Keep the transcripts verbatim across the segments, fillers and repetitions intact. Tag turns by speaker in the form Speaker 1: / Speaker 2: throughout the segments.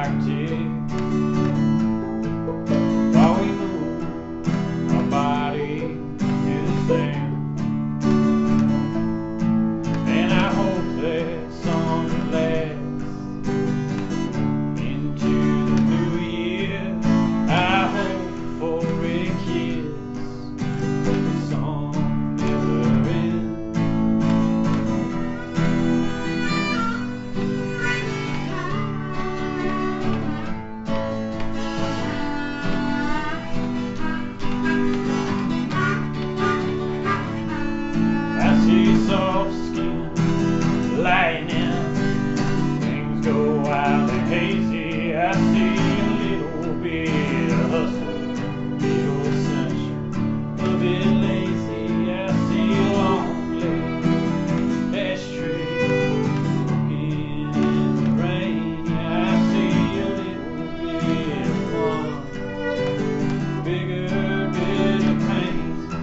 Speaker 1: tick while we move our body to the same. And I hope that song lasts into the new year. I hope for a kiss, but the song never ends. I see soft skin, lightning, things go wild and hazy. I see a little bit of hustle, little sunshine, a bit lazy. I see a lonely ashtray smoking in the rain. I see a little bit of fun, bigger bit of pain.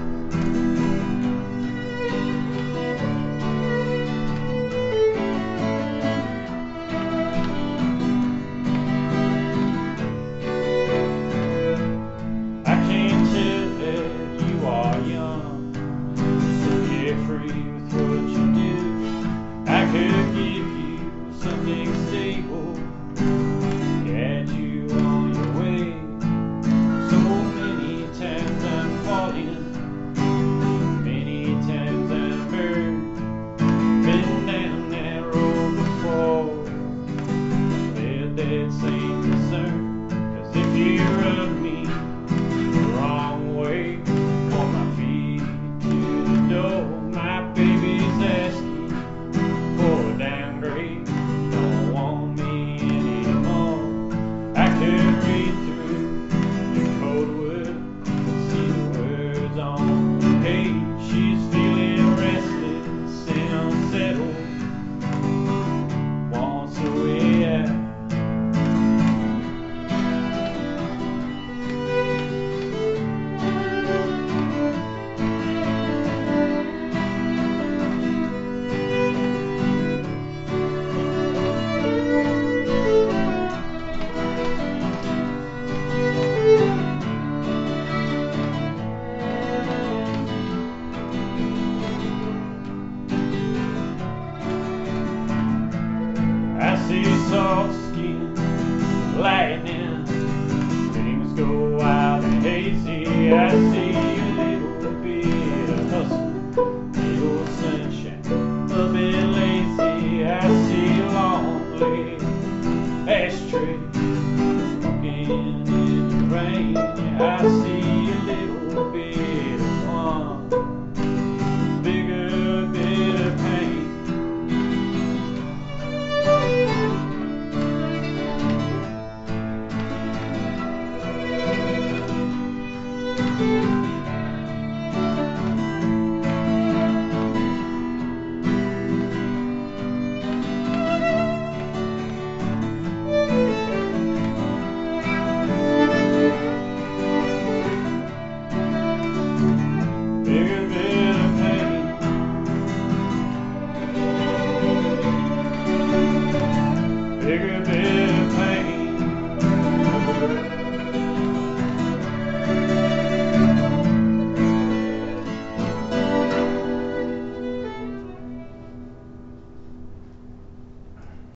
Speaker 1: I can't tell that you are young, so carefree with what you do. I could give you something stable, get you on your way. So many times I'm falling, many times I'm hurt. Been down that road before, felt that same concern. 'Cause if you rub me the wrong way, on my feet to the door, my baby's asking for a downgrade, don't want me anymore. I could read through your code word, see the words on the page. She's feeling restless and unsettled, wants a way out. I see soft skin, lightning, things go wild and hazy. I see a little bit of hustle, little sunshine, a bit lazy. I see a lonely ashtray smoking in the rain. I see a little bit of fun, bigger bit of pain. Bigger bit of pain. Bigger bit